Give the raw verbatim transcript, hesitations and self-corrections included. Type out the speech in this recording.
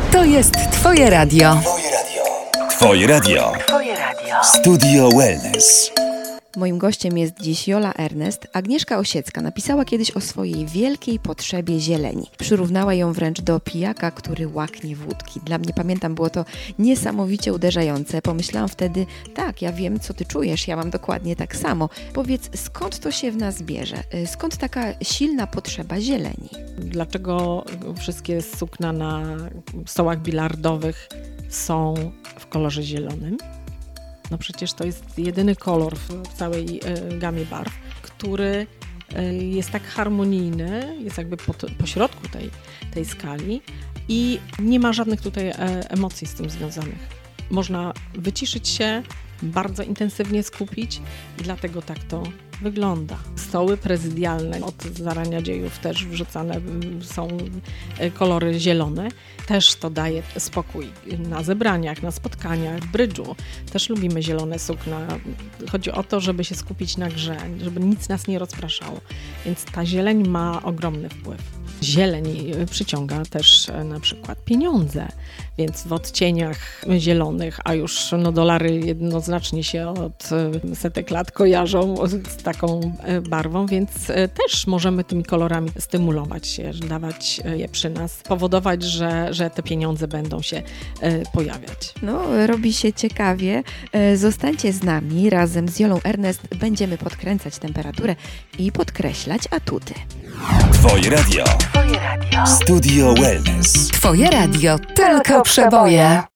To jest Twoje radio. Twoje radio. Twoje radio. Twoje radio. Studio Wellness. Moim gościem jest dziś Jola Ernest. Agnieszka Osiecka napisała kiedyś o swojej wielkiej potrzebie zieleni. Przyrównała ją wręcz do pijaka, który łaknie wódki. Dla mnie, pamiętam, było to niesamowicie uderzające. Pomyślałam wtedy, tak, ja wiem, co ty czujesz, ja mam dokładnie tak samo. Powiedz, skąd to się w nas bierze? Skąd taka silna potrzeba zieleni? Dlaczego wszystkie sukna na stołach bilardowych są w kolorze zielonym? No przecież to jest jedyny kolor w całej y, gamie barw, który y, jest tak harmonijny, jest jakby po, po środku tej, tej skali i nie ma żadnych tutaj e, emocji z tym związanych. Można wyciszyć się, bardzo intensywnie skupić i dlatego tak to wygląda. Stoły prezydialne od zarania dziejów też wrzucane są kolory zielone. Też to daje spokój na zebraniach, na spotkaniach, w brydżu. Też lubimy zielone sukna. Chodzi o to, żeby się skupić na grze, żeby nic nas nie rozpraszało. Więc ta zieleń ma ogromny wpływ. Zieleń przyciąga też na przykład pieniądze, więc w odcieniach zielonych, a już no, dolary jednoznacznie się od setek lat kojarzą z taką barwą, więc też możemy tymi kolorami stymulować się, dawać je przy nas, powodować, że, że te pieniądze będą się pojawiać. No, robi się ciekawie. Zostańcie z nami, razem z Jolą Ernest będziemy podkręcać temperaturę i podkreślać atuty. Twoje radio. Twoje radio. Studio Wellness. Twoje radio. Tylko przeboje.